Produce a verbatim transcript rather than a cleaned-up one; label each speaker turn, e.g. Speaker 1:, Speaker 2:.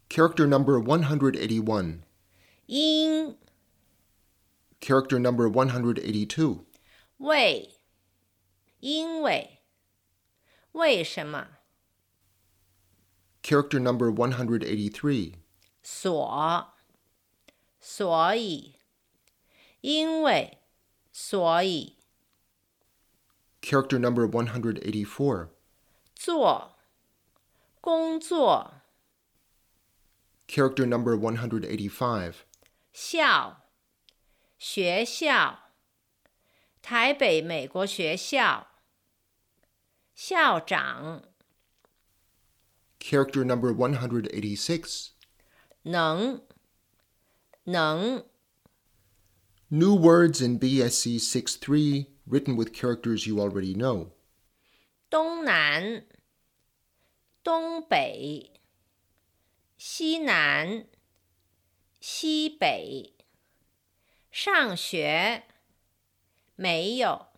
Speaker 1: Character number one hundred eighty-one.
Speaker 2: 因
Speaker 1: Character number one hundred eighty-two.
Speaker 2: 为因为为什么
Speaker 1: Character number one hundred eighty-three.
Speaker 2: 所所以因为所以
Speaker 1: Character number one hundred eighty-four.
Speaker 2: 做工作
Speaker 1: Character number one hundred eighty-five.
Speaker 2: 校学校台北美国学校校长
Speaker 1: Character number one hundred eighty-six.
Speaker 2: 能能
Speaker 1: New words in B S C six three, written with characters you already know.
Speaker 2: 东南东北西南西北上学没有